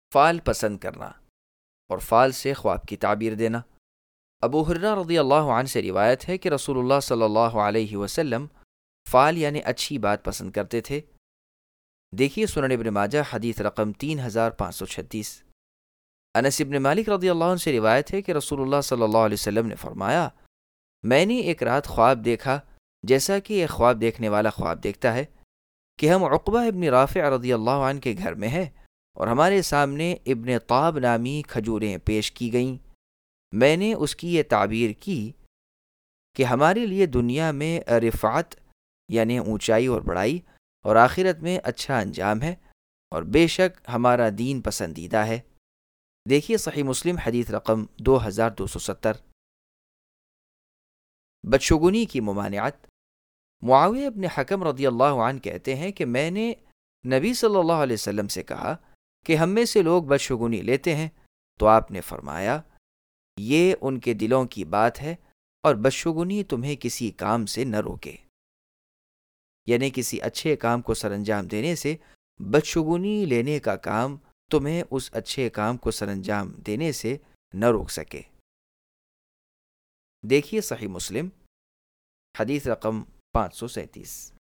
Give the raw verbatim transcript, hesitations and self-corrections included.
فعل پسند کرنا اور فعل سے خواب کی تعبیر دینا۔ ابو ہریرہ رضی اللہ عنہ سے روایت ہے کہ رسول اللہ صلی اللہ علیہ وسلم فعل یعنی اچھی بات پسند کرتے تھے۔ دیکھیے سنن ابن ماجہ حدیث رقم تین ہزار پانچ سو چھتیس۔ انس ابن مالک رضی اللہ عنہ سے روایت ہے کہ رسول اللہ صلی اللہ علیہ وسلم نے فرمایا، میں نے ایک رات خواب دیکھا جیسا کہ ایک خواب دیکھنے والا خواب دیکھتا ہے کہ ہم عقبہ ابن رافع رضی اللہ عنہ کے گھر میں ہیں اور ہمارے سامنے ابن طاب نامی کھجوریں پیش کی گئیں۔ میں نے اس کی یہ تعبیر کی کہ ہمارے لیے دنیا میں رفعت یعنی اونچائی اور بڑائی اور آخرت میں اچھا انجام ہے، اور بے شک ہمارا دین پسندیدہ ہے۔ دیکھیے صحیح مسلم حدیث رقم دو ہزار دو سو ستر۔ بدشگونی کی ممانعت۔ معاویہ ابن حکم رضی اللہ عنہ کہتے ہیں کہ میں نے نبی صلی اللہ علیہ وسلم سے کہا کہ ہم میں سے لوگ بدشگونی لیتے ہیں، تو آپ نے فرمایا یہ ان کے دلوں کی بات ہے، اور بدشگونی تمہیں کسی کام سے نہ روکے، یعنی کسی اچھے کام کو سر انجام دینے سے بدشگونی لینے کا کام تمہیں اس اچھے کام کو سر انجام دینے سے نہ روک سکے۔ دیکھیے صحیح مسلم حدیث رقم پانچ سو سینتیس۔